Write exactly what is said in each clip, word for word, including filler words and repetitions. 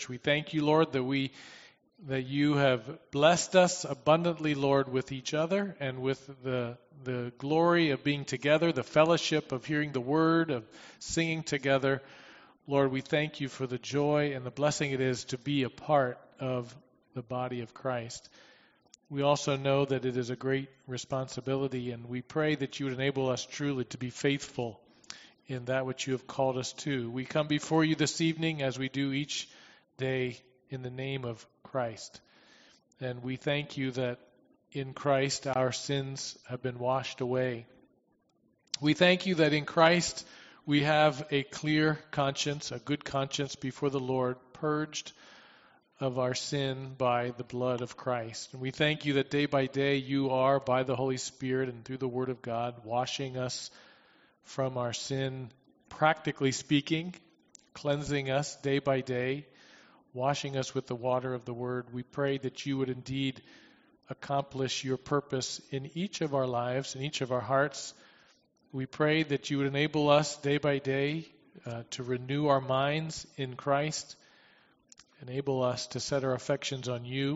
We thank you, Lord, that we that you have blessed us abundantly, Lord, with each other and with the the glory of being together, the fellowship of hearing the word, of singing together. Lord, we thank you for the joy and the blessing it is to be a part of the body of Christ. We also know that it is a great responsibility, and we pray that you would enable us truly to be faithful in that which you have called us to. We come before you this evening as we do each day in the name of Christ. And we thank you that in Christ our sins have been washed away. We thank you that in Christ we have a clear conscience, a good conscience before the Lord, purged of our sin by the blood of Christ. And we thank you that day by day you are, by the Holy Spirit and through the Word of God, washing us from our sin, practically speaking, cleansing us day by day, washing us with the water of the Word. We pray that you would indeed accomplish your purpose in each of our lives, in each of our hearts. We pray that you would enable us day by day uh, to renew our minds in Christ, enable us to set our affections on you.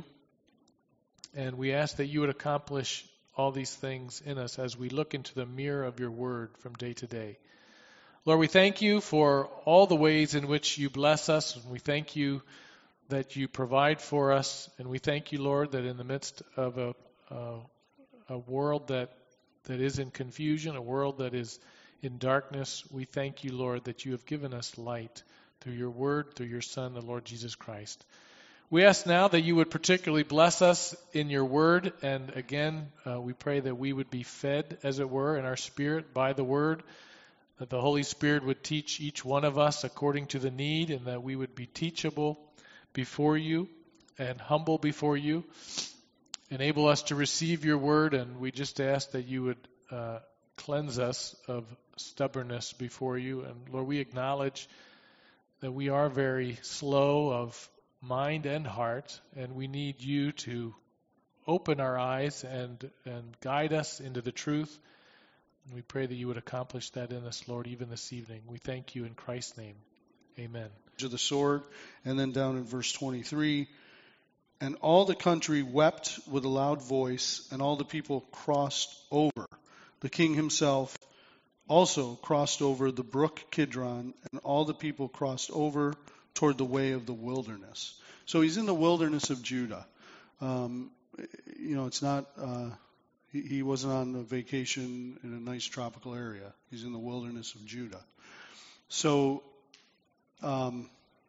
And we ask that you would accomplish all these things in us as we look into the mirror of your word from day to day. Lord, we thank you for all the ways in which you bless us. And we thank you that you provide for us. And we thank you, Lord, that in the midst of a, a, a world that, that is in confusion, a world that is in darkness, we thank you, Lord, that you have given us light through your word, through your Son, the Lord Jesus Christ. We ask now that you would particularly bless us in your word. And again, uh, we pray that we would be fed, as it were, in our spirit by the word, that the Holy Spirit would teach each one of us according to the need, and that we would be teachable before you and humble before you. Enable us to receive your word, and we just ask that you would uh, cleanse us of stubbornness before you. And Lord, we acknowledge that we are very slow of mind and heart, and we need you to open our eyes and, and guide us into the truth. And we pray that you would accomplish that in us, Lord, even this evening. We thank you in Christ's name. Amen. To the sword, and then down in verse twenty-three, and all the country wept with a loud voice, and all the people crossed over. The king himself also crossed over the brook Kidron, and all the people crossed over toward the way of the wilderness. So he's in the wilderness of Judah. Um, you know, it's not, uh, he, he wasn't on a vacation in a nice tropical area. He's in the wilderness of Judah. So, um,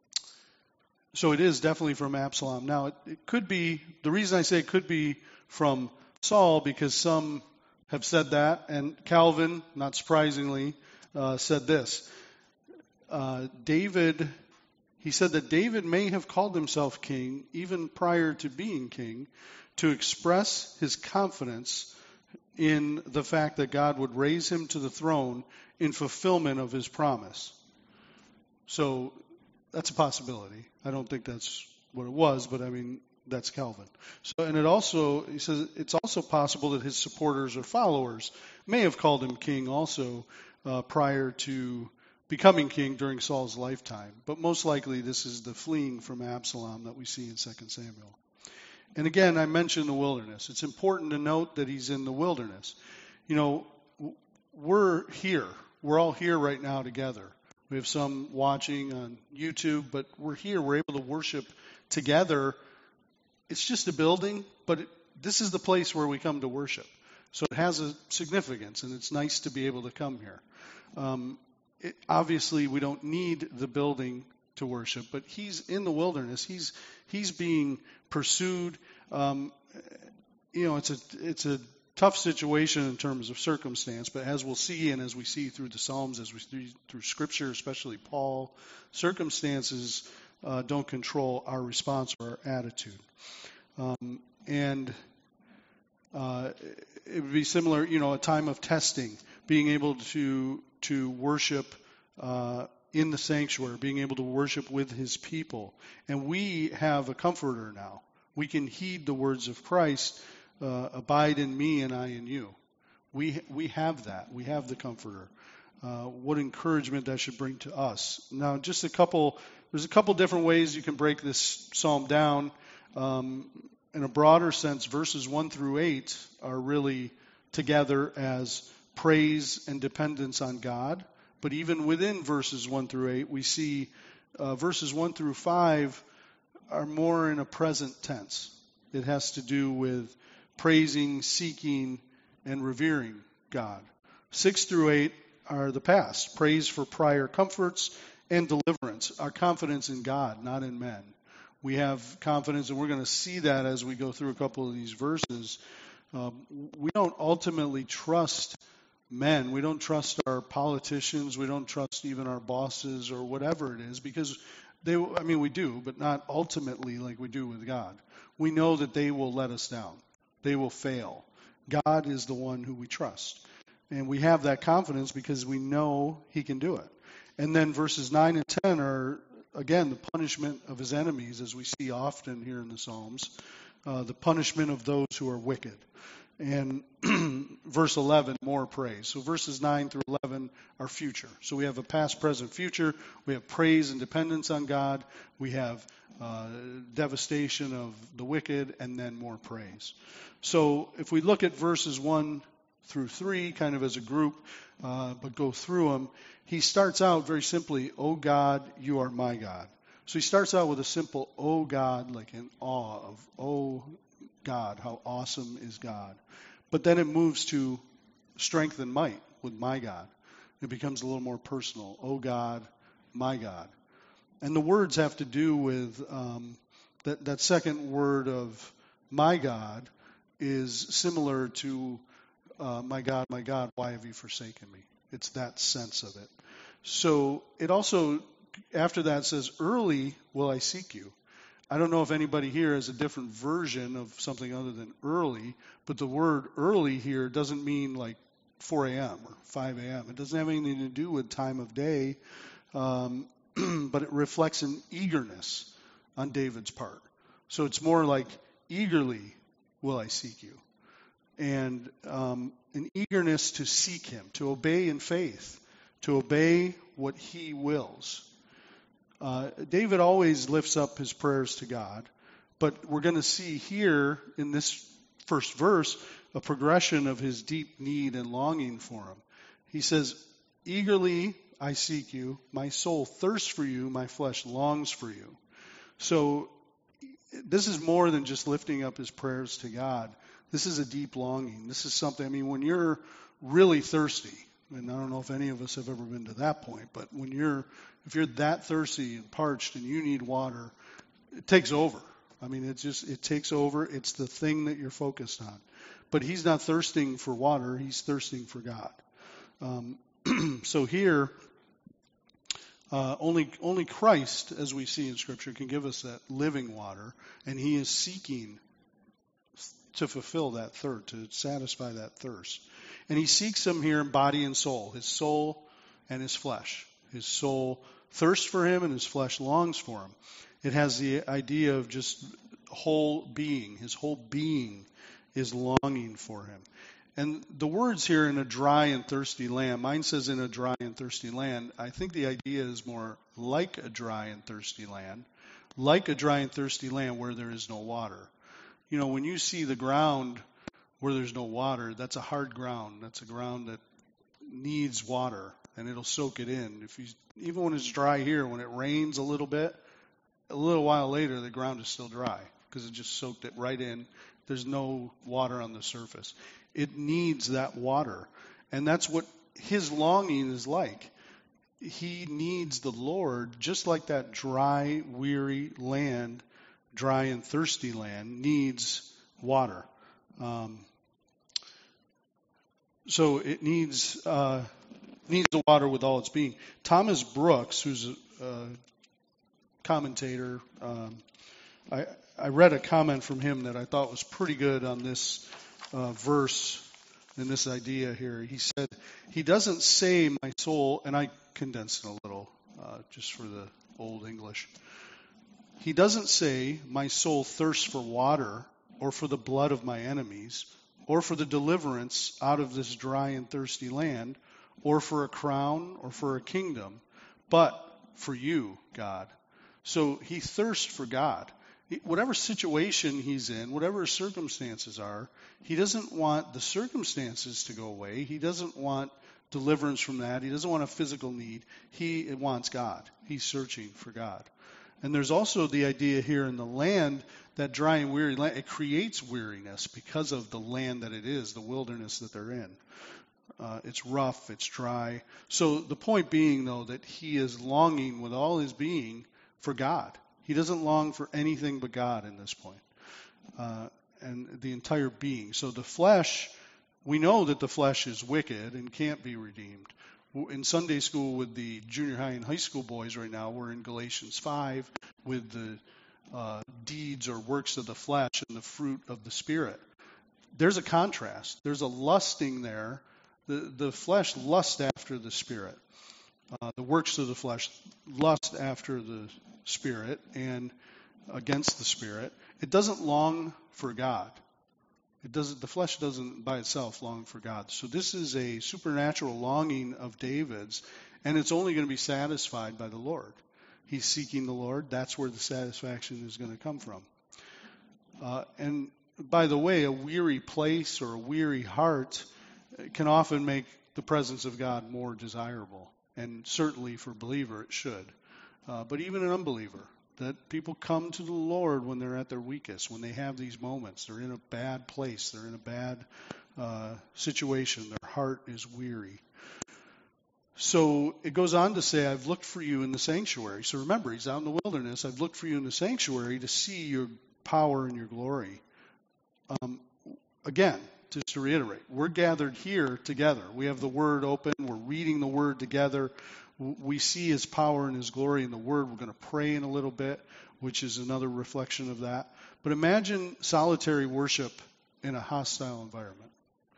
so it is definitely from Absalom. Now, it, it could be, the reason I say it could be from Saul, because some have said that, and Calvin, not surprisingly, uh, said this. Uh, David, he said that David may have called himself king even prior to being king to express his confidence in the fact that God would raise him to the throne in fulfillment of his promise. So that's a possibility. I don't think that's what it was, but I mean, that's Calvin. So, and it also, he says, it's also possible that his supporters or followers may have called him king also uh, prior to becoming king during Saul's lifetime. But most likely this is the fleeing from Absalom that we see in Second Samuel. And again, I mentioned the wilderness. It's important to note that he's in the wilderness. You know, we're here. We're all here right now together. We have some watching on YouTube, but we're here. We're able to worship together. It's just a building, but it, this is the place where we come to worship. So it has a significance, and it's nice to be able to come here. Um, it, obviously, we don't need the building to worship, but he's in the wilderness. He's he's being pursued. Um, you know, it's a it's a tough situation in terms of circumstance, but as we'll see, and as we see through the Psalms, as we see through Scripture, especially Paul, circumstances uh, don't control our response or our attitude. Um, and uh, it would be similar, you know, a time of testing, being able to to worship uh, in the sanctuary, being able to worship with his people. And we have a comforter now. We can heed the words of Christ, uh, abide in me and I in you. We we have that. We have the comforter. Uh, what encouragement that should bring to us. Now, just a couple there's a couple different ways you can break this psalm down. Um, in a broader sense, verses one through eight are really together as praise and dependence on God. But even within verses one through eight, we see uh, verses one through five are more in a present tense. It has to do with praising, seeking, and revering God. Six through eight are the past, praise for prior comforts and deliverance, our confidence in God, not in men. We have confidence, and we're going to see that as we go through a couple of these verses. Um, we don't ultimately trust men. We don't trust our politicians. We don't trust even our bosses or whatever it is, because they, I mean, we do, but not ultimately like we do with God. We know that they will let us down. They will fail. God is the one who we trust. And we have that confidence because we know he can do it. And then verses nine and ten are, again, the punishment of his enemies, as we see often here in the Psalms, uh, the punishment of those who are wicked. And verse eleven, more praise. So verses nine through eleven are future. So we have a past, present, future. We have praise and dependence on God. We have uh, devastation of the wicked, and then more praise. So if we look at verses one through three, kind of as a group, uh, but go through them, he starts out very simply, "O God, you are my God." So he starts out with a simple, "O God," like in awe of, "Oh God, how awesome is God." But then it moves to strength and might with "my God." It becomes a little more personal. "Oh God, my God." And the words have to do with um, that, that second word of "my God" is similar to uh, "my God, my God, why have you forsaken me?" It's that sense of it. So it also, after that, says, "Early will I seek you." I don't know if anybody here has a different version of something other than early, but the word early here doesn't mean like four a.m. or five a.m. It doesn't have anything to do with time of day, um, but it reflects an eagerness on David's part. So it's more like, eagerly will I seek you. And um, an eagerness to seek him, to obey in faith, to obey what he wills. Uh, David always lifts up his prayers to God, but we're going to see here in this first verse a progression of his deep need and longing for him. He says, "Eagerly I seek you, my soul thirsts for you, my flesh longs for you." So this is more than just lifting up his prayers to God. This is a deep longing. This is something, I mean, when you're really thirsty, and I don't know if any of us have ever been to that point, but when you're, if you're that thirsty and parched and you need water, it takes over. I mean, it just, it takes over. It's the thing that you're focused on. But he's not thirsting for water. He's thirsting for God. Um, so here, uh, only, only Christ, as we see in Scripture, can give us that living water, and he is seeking to fulfill that thirst, to satisfy that thirst. And he seeks him here in body and soul, his soul and his flesh. His soul thirsts for him and his flesh longs for him. It has the idea of just whole being. His whole being is longing for him. And the words here, "in a dry and thirsty land," mine says "in a dry and thirsty land." I think the idea is more like a dry and thirsty land, like a dry and thirsty land where there is no water. You know, when you see the ground where there's no water, that's a hard ground. That's a ground that needs water, and it'll soak it in. If you, even when it's dry here, when it rains a little bit, a little while later, the ground is still dry because it just soaked it right in. There's no water on the surface. It needs that water, and that's what his longing is like. He needs the Lord, just like that dry, weary land, dry and thirsty land, needs water. Um, so it needs uh, needs the water with all its being. Thomas Brooks, who's a, a commentator, um, I, I read a comment from him that I thought was pretty good on this uh, verse and this idea here. He said, he doesn't say "my soul," and I condensed it a little uh, just for the old English. He doesn't say, "My soul thirsts for water," or for the blood of my enemies, or for the deliverance out of this dry and thirsty land, or for a crown, or for a kingdom, but for you, God. So he thirsts for God. Whatever situation he's in, whatever his circumstances are, he doesn't want the circumstances to go away. He doesn't want deliverance from that. He doesn't want a physical need. He wants God. He's searching for God. And there's also the idea here in the land, that dry and weary land, it creates weariness because of the land that it is, the wilderness that they're in. Uh, it's rough, it's dry. So the point being, though, that he is longing with all his being for God. He doesn't long for anything but God in this point. Uh, and the entire being. So the flesh, we know that the flesh is wicked and can't be redeemed. In Sunday school with the junior high and high school boys right now, we're in Galatians five with the uh, deeds or works of the flesh and the fruit of the Spirit. There's a contrast. There's a lusting there. The, the flesh lusts after the Spirit. Uh, the works of the flesh lust after the Spirit and against the Spirit. It doesn't long for God. It doesn't. The flesh doesn't by itself long for God. So this is a supernatural longing of David's, and it's only going to be satisfied by the Lord. He's seeking the Lord. That's where the satisfaction is going to come from. Uh, and by the way, a weary place or a weary heart can often make the presence of God more desirable. And certainly for a believer, it should. Uh, but even an unbeliever, that people come to the Lord when they're at their weakest, when they have these moments. They're in a bad place. They're in a bad uh, situation. Their heart is weary. So it goes on to say, I've looked for you in the sanctuary. So remember, he's out in the wilderness. I've looked for you in the sanctuary to see your power and your glory. Um, again, just to reiterate, we're gathered here together. We have the Word open. We're reading the Word together. We see his power and his glory in the Word. We're going to pray in a little bit, which is another reflection of that. But imagine solitary worship in a hostile environment.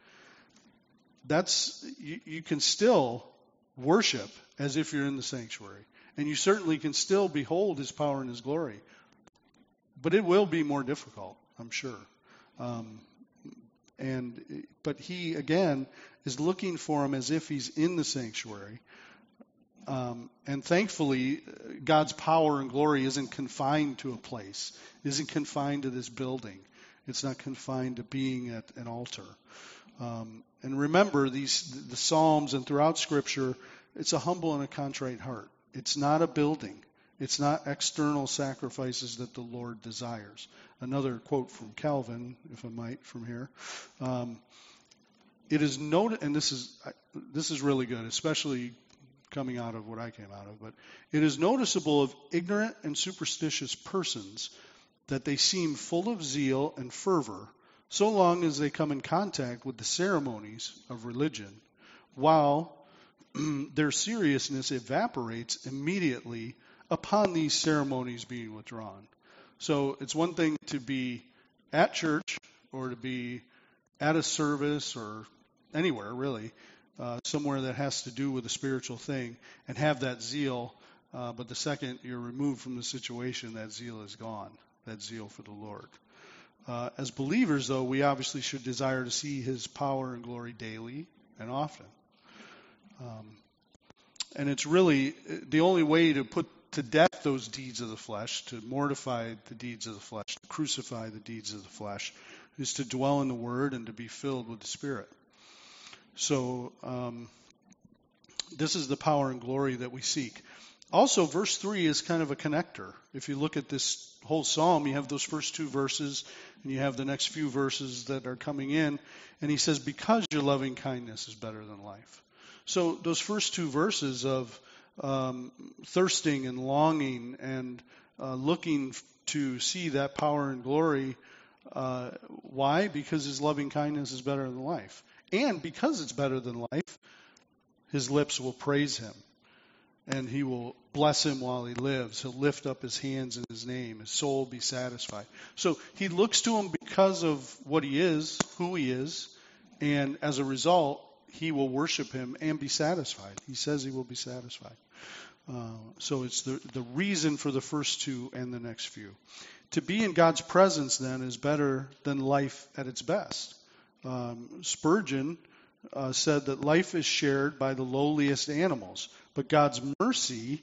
That's you, you can still worship as if you're in the sanctuary. And you certainly can still behold his power and his glory. But it will be more difficult, I'm sure. Um, and but he, again, is looking for him as if he's in the sanctuary. Um, and thankfully, God's power and glory isn't confined to a place. It isn't confined to this building. It's not confined to being at an altar. Um, and remember, these the Psalms and throughout Scripture, it's a humble and a contrite heart. It's not a building. It's not external sacrifices that the Lord desires. Another quote from Calvin, if I might, from here. Um, it is noted, and this is this is really good, especially coming out of what I came out of, but it is noticeable of ignorant and superstitious persons that they seem full of zeal and fervor so long as they come in contact with the ceremonies of religion, while their seriousness evaporates immediately upon these ceremonies being withdrawn. So it's one thing to be at church or to be at a service or anywhere really, Uh, somewhere that has to do with a spiritual thing, and have that zeal, uh, but the second you're removed from the situation, that zeal is gone, that zeal for the Lord. Uh, as believers, though, we obviously should desire to see his power and glory daily and often. Um, and it's really the only way to put to death those deeds of the flesh, to mortify the deeds of the flesh, to crucify the deeds of the flesh, is to dwell in the Word and to be filled with the Spirit. So um, this is the power and glory that we seek. Also, verse three is kind of a connector. If you look at this whole psalm, you have those first two verses, and you have the next few verses that are coming in. And he says, because your loving kindness is better than life. So those first two verses of um, thirsting and longing and uh, looking to see that power and glory, uh, why? Because his loving kindness is better than life. And because it's better than life, his lips will praise him. And he will bless him while he lives. He'll lift up his hands in his name. His soul will be satisfied. So he looks to him because of what he is, who he is. And as a result, he will worship him and be satisfied. He says he will be satisfied. Uh, so it's the, the reason for the first two and the next few. To be in God's presence, then, is better than life at its best. Um, Spurgeon uh, said that life is shared by the lowliest animals, but God's mercy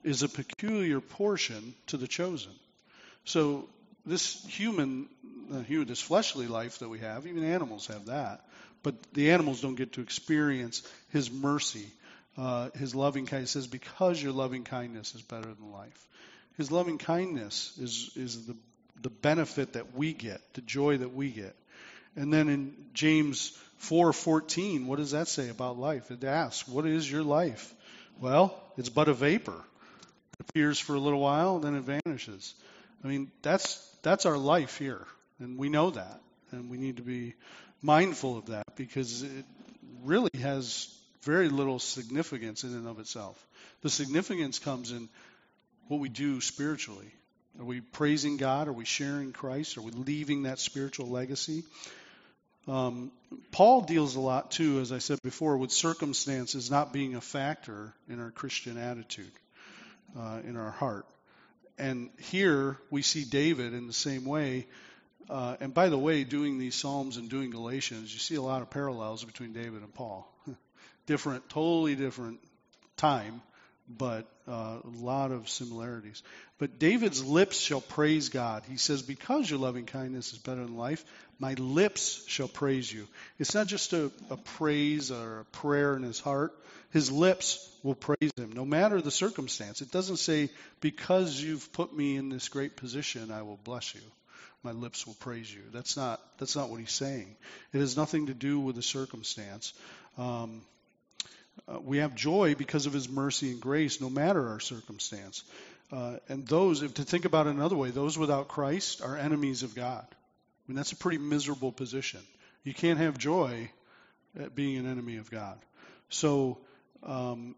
is a peculiar portion to the chosen. So this human, uh, human, this fleshly life that we have, even animals have that, but the animals don't get to experience his mercy, uh, his loving kindness. It says, because your loving kindness is better than life. His loving kindness is is the the benefit that we get, the joy that we get. And then in James four fourteen, what does that say about life? It asks, what is your life? Well, it's but a vapor. It appears for a little while, then it vanishes. I mean, that's that's our life here, and we know that, and we need to be mindful of that because it really has very little significance in and of itself. The significance comes in what we do spiritually. Are we praising God? Are we sharing Christ? Are we leaving that spiritual legacy? Um, Paul deals a lot, too, as I said before, with circumstances not being a factor in our Christian attitude, uh, in our heart. And here we see David in the same way. Uh, and by the way, doing these Psalms and doing Galatians, you see a lot of parallels between David and Paul. Different, totally different time, but uh, a lot of similarities. But David's lips shall praise God. He says, because your loving kindness is better than life, my lips shall praise you. It's not just a, a praise or a prayer in his heart. His lips will praise him, no matter the circumstance. It doesn't say, because you've put me in this great position, I will bless you. My lips will praise you. That's not that's not what he's saying. It has nothing to do with the circumstance. Um, uh, we have joy because of his mercy and grace, no matter our circumstance. Uh, and those, if to think about it another way, those without Christ are enemies of God. I mean, that's a pretty miserable position. You can't have joy at being an enemy of God. So um,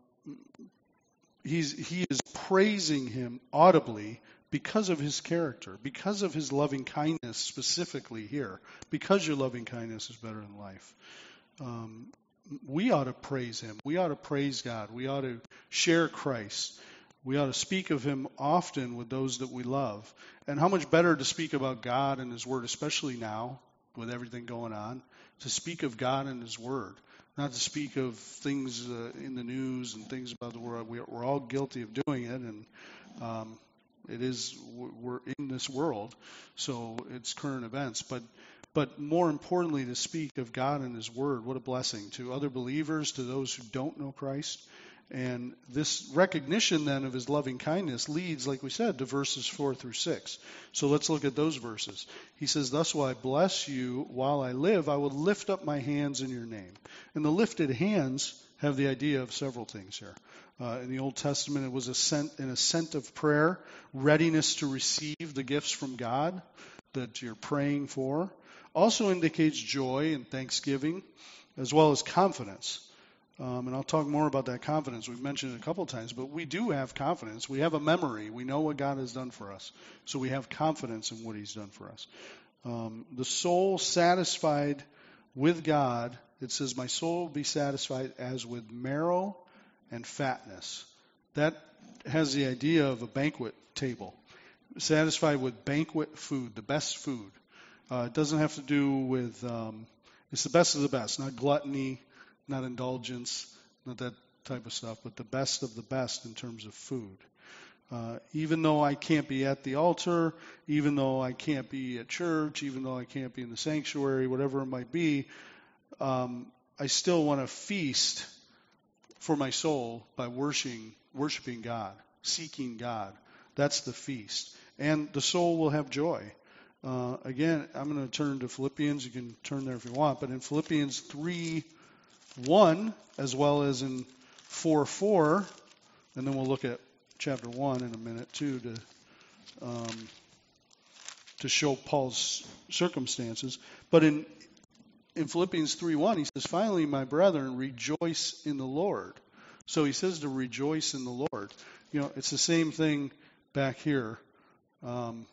he's he is praising him audibly because of his character, because of his loving kindness specifically here, because your loving kindness is better than life. Um, we ought to praise him. We ought to praise God. We ought to share Christ. We ought to speak of him often with those that we love. And how much better to speak about God and his word, especially now with everything going on, to speak of God and his word, not to speak of things uh, in the news and things about the world. We're, we're all guilty of doing it, and um, it is, we're in this world, so it's current events. But but more importantly, to speak of God and his word, what a blessing to other believers, to those who don't know Christ. And this recognition then of his loving kindness leads, like we said, to verses four through six. So let's look at those verses. He says, thus will I bless you while I live. I will lift up my hands in your name. And the lifted hands have the idea of several things here. Uh, in the Old Testament, it was a scent, an assent of prayer, readiness to receive the gifts from God that you're praying for. Also indicates joy and thanksgiving, as well as confidence. Um, and I'll talk more about that confidence. We've mentioned it a couple of times, but we do have confidence. We have a memory. We know what God has done for us. So we have confidence in what he's done for us. Um, the soul satisfied with God, it says, my soul will be satisfied as with marrow and fatness. That has the idea of a banquet table. Satisfied with banquet food, the best food. Uh, it doesn't have to do with, um, it's the best of the best, not gluttony, not indulgence, not that type of stuff, but the best of the best in terms of food. Uh, even though I can't be at the altar, even though I can't be at church, even though I can't be in the sanctuary, whatever it might be, um, I still want to feast for my soul by worshiping, worshiping God, seeking God. That's the feast. And the soul will have joy. Uh, again, I'm going to turn to Philippians. You can turn there if you want. But in Philippians three one, as well as in four four, and then we'll look at chapter one in a minute too to um, to show Paul's circumstances. But in in Philippians three one, he says, finally, my brethren, rejoice in the Lord. So he says to rejoice in the Lord. You know, it's the same thing back here. Um,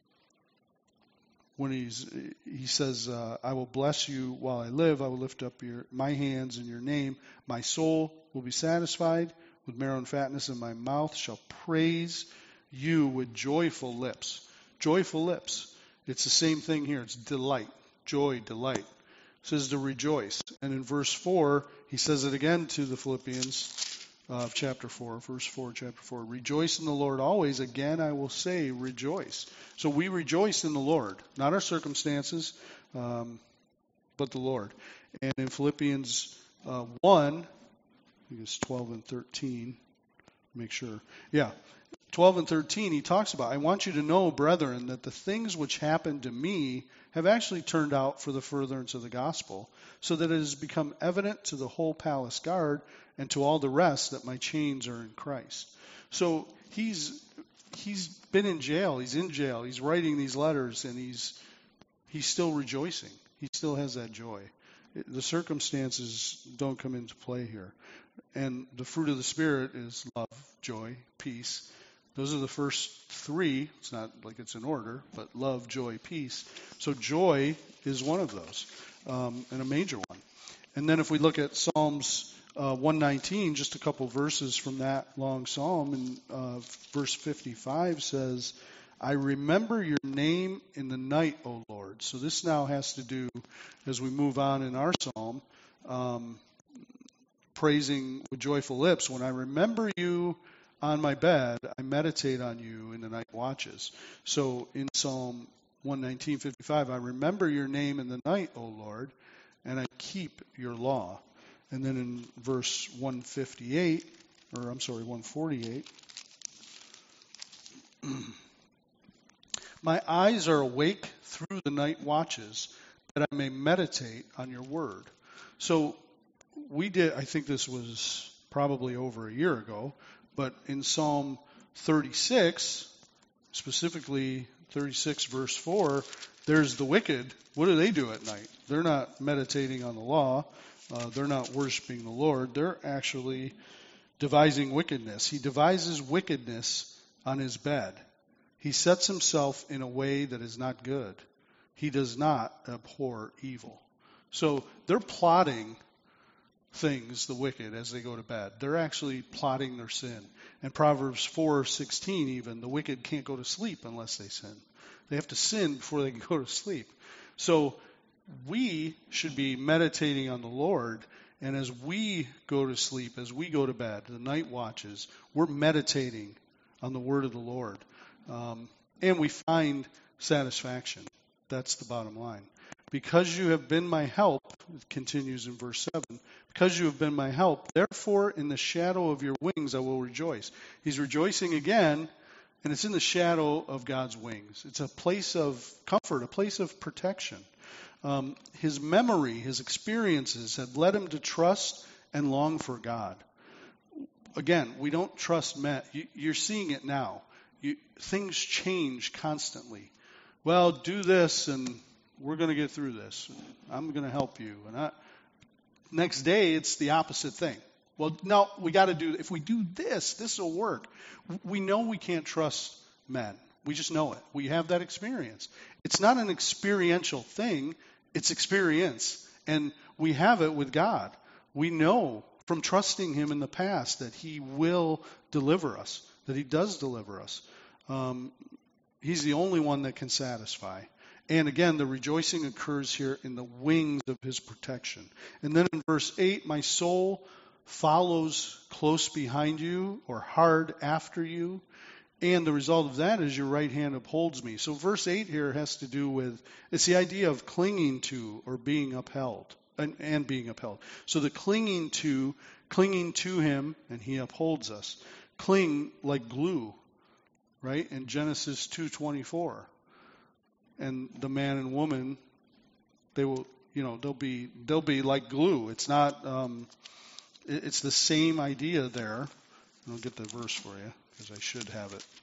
when he's he says, uh, I will bless you while I live. I will lift up your my hands in your name. My soul will be satisfied with marrow and fatness, and my mouth shall praise you with joyful lips. Joyful lips. It's the same thing here. It's delight, joy, delight. It says to rejoice. And in verse four, he says it again to the Philippians. of chapter four, verse four, chapter four. Rejoice in the Lord always. Again, I will say, rejoice. So we rejoice in the Lord, not our circumstances, um, but the Lord. And in Philippians uh, one, I think it's twelve and thirteen, make sure. Yeah, twelve and thirteen, he talks about, I want you to know, brethren, that the things which happened to me have actually turned out for the furtherance of the gospel, so that it has become evident to the whole palace guard and to all the rest that my chains are in Christ. So he's he's been in jail. He's in jail. He's writing these letters, and he's he's still rejoicing. He still has that joy. The circumstances don't come into play here. And the fruit of the Spirit is love, joy, peace. Those are the first three. It's not like it's in order, but love, joy, peace. So joy is one of those, um, and a major one. And then if we look at Psalms uh, one nineteen, just a couple verses from that long psalm, and uh, verse fifty-five says, I remember your name in the night, O Lord. So this now has to do, as we move on in our psalm, um, praising with joyful lips. When I remember you on my bed, I meditate on you in the night watches. So in Psalm one nineteen, fifty-five, I remember your name in the night, O Lord, and I keep your law. And then in verse one fifty-eight, or I'm sorry, one forty-eight, my eyes are awake through the night watches, that I may meditate on your word. So we did, I think this was probably over a year ago, but in Psalm thirty-six, specifically thirty-six verse four, there's the wicked. What do they do at night? They're not meditating on the law. Uh, they're not worshiping the Lord. They're actually devising wickedness. He devises wickedness on his bed. He sets himself in a way that is not good. He does not abhor evil. So they're plotting things, the wicked, as they go to bed. They're actually plotting their sin. And Proverbs four sixteen even, the wicked can't go to sleep unless they sin. They have to sin before they can go to sleep. So we should be meditating on the Lord, and as we go to sleep, as we go to bed, the night watches, we're meditating on the word of the Lord. Um, and we find satisfaction. That's the bottom line. Because you have been my help, it continues in verse seven, because you have been my help, therefore in the shadow of your wings I will rejoice. He's rejoicing again, and it's in the shadow of God's wings. It's a place of comfort, a place of protection. Um, his memory, his experiences have led him to trust and long for God. Again, we don't trust men. You, you're seeing it now. You, things change constantly. Well, do this and we're going to get through this. I'm going to help you. And I, next day, it's the opposite thing. Well, no, we got to do, if we do this, this will work. We know we can't trust men. We just know it. We have that experience. It's not an experiential thing. It's experience. And we have it with God. We know from trusting him in the past that he will deliver us, that he does deliver us. Um, he's the only one that can satisfy. And again, the rejoicing occurs here in the wings of his protection. And then in verse eight, my soul follows close behind you or hard after you. And the result of that is your right hand upholds me. So verse eight here has to do with, it's the idea of clinging to or being upheld and, and being upheld. So the clinging to, clinging to him, and he upholds us. Cling like glue, right? In Genesis two twenty-four. And the man and woman, they will, you know, they'll be, they'll be like glue. It's not, um, it, it's the same idea there. I'll get the verse for you because I should have it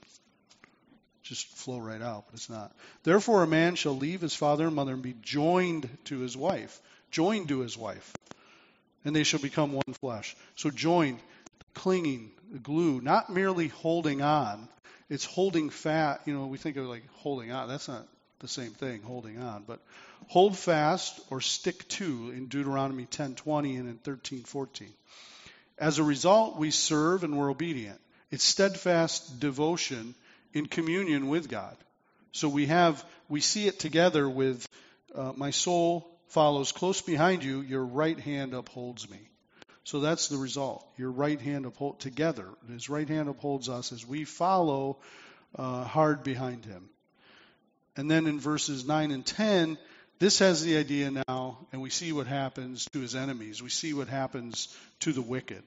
just flow right out, but it's not. Therefore, a man shall leave his father and mother and be joined to his wife, joined to his wife, and they shall become one flesh. So joined, clinging, glue, not merely holding on. It's holding fast. You know, we think of like holding on. That's not the same thing, holding on. But hold fast or stick to in Deuteronomy ten twenty and in thirteen fourteen. As a result, we serve and we're obedient. It's steadfast devotion in communion with God. So we have, we see it together with uh, my soul follows close behind you, your right hand upholds me. So that's the result. Your right hand uphold together. His right hand upholds us as we follow uh, hard behind him. And then in verses nine and ten, this has the idea now, and we see what happens to his enemies. We see what happens to the wicked.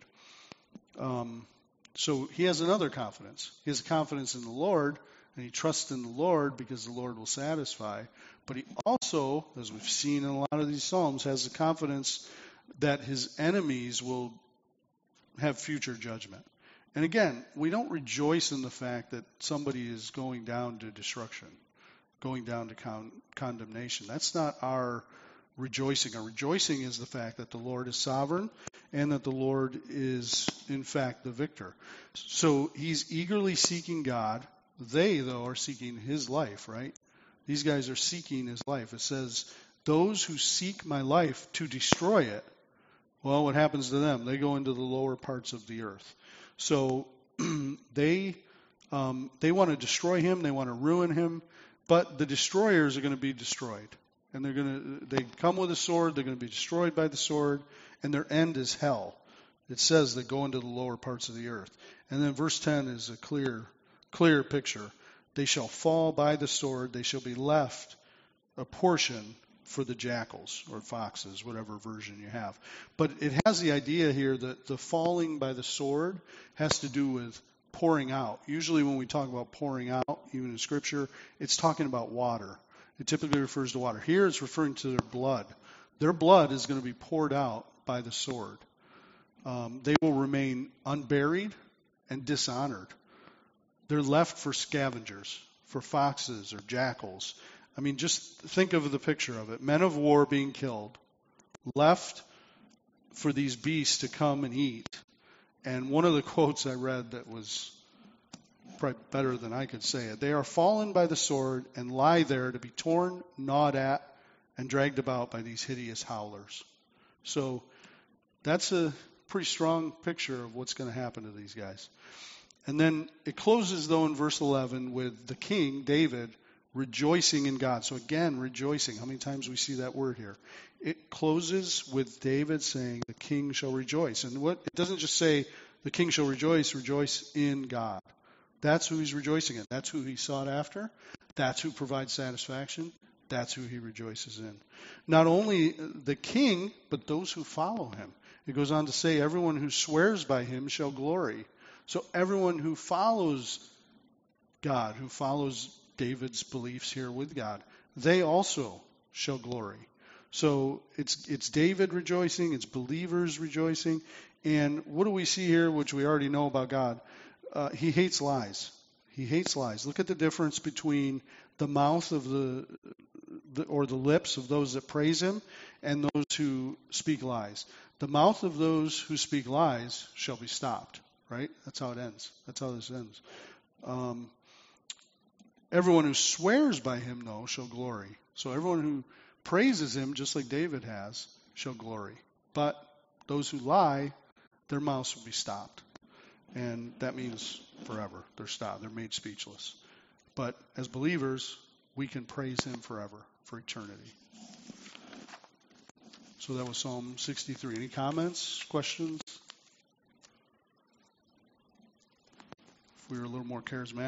Um, so he has another confidence. He has confidence in the Lord, and he trusts in the Lord because the Lord will satisfy. But he also, as we've seen in a lot of these Psalms, has the confidence that his enemies will have future judgment. And again, we don't rejoice in the fact that somebody is going down to destruction, going down to con- condemnation. That's not our rejoicing. Our rejoicing is the fact that the Lord is sovereign and that the Lord is, in fact, the victor. So he's eagerly seeking God. They, though, are seeking his life, right? These guys are seeking his life. It says, those who seek my life to destroy it, well, what happens to them? They go into the lower parts of the earth. So they um, they want to destroy him. They want to ruin him. But the destroyers are going to be destroyed. And they're going to, they come with a sword. They're going to be destroyed by the sword. And their end is hell. It says they go into the lower parts of the earth. And then verse ten is a clear, clear picture. They shall fall by the sword. They shall be left a portion for the jackals or foxes, whatever version you have. But it has the idea here that the falling by the sword has to do with pouring out. Usually when we talk about pouring out, even in Scripture, it's talking about water. It typically refers to water. Here it's referring to their blood. Their blood is going to be poured out by the sword. Um, they will remain unburied and dishonored. They're left for scavengers, for foxes or jackals. I mean, just think of the picture of it. Men of war being killed, left for these beasts to come and eat. And one of the quotes I read that was probably better than I could say it. They are fallen by the sword and lie there to be torn, gnawed at, and dragged about by these hideous howlers. So that's a pretty strong picture of what's going to happen to these guys. And then it closes, though, in verse eleven with the king, David, rejoicing in God. So again, rejoicing. How many times we see that word here? It closes with David saying, the king shall rejoice. And what it doesn't just say, the king shall rejoice, rejoice in God. That's who he's rejoicing in. That's who he sought after. That's who provides satisfaction. That's who he rejoices in. Not only the king, but those who follow him. It goes on to say, everyone who swears by him shall glory. So everyone who follows God, who follows David's beliefs here with God, they also shall glory. So it's it's David rejoicing, it's believers rejoicing. And what do we see here, which we already know about God? Uh, he hates lies. He hates lies. Look at the difference between the mouth of the, the or the lips of those that praise him and those who speak lies. The mouth of those who speak lies shall be stopped. Right? That's how it ends. That's how this ends. Um, everyone who swears by him, though, shall glory. So everyone who praises him, just like David has, shall glory. But those who lie, their mouths will be stopped. And that means forever. They're stopped. They're made speechless. But as believers, we can praise him forever, for eternity. So that was Psalm sixty-three. Any comments, questions? If we were a little more charismatic.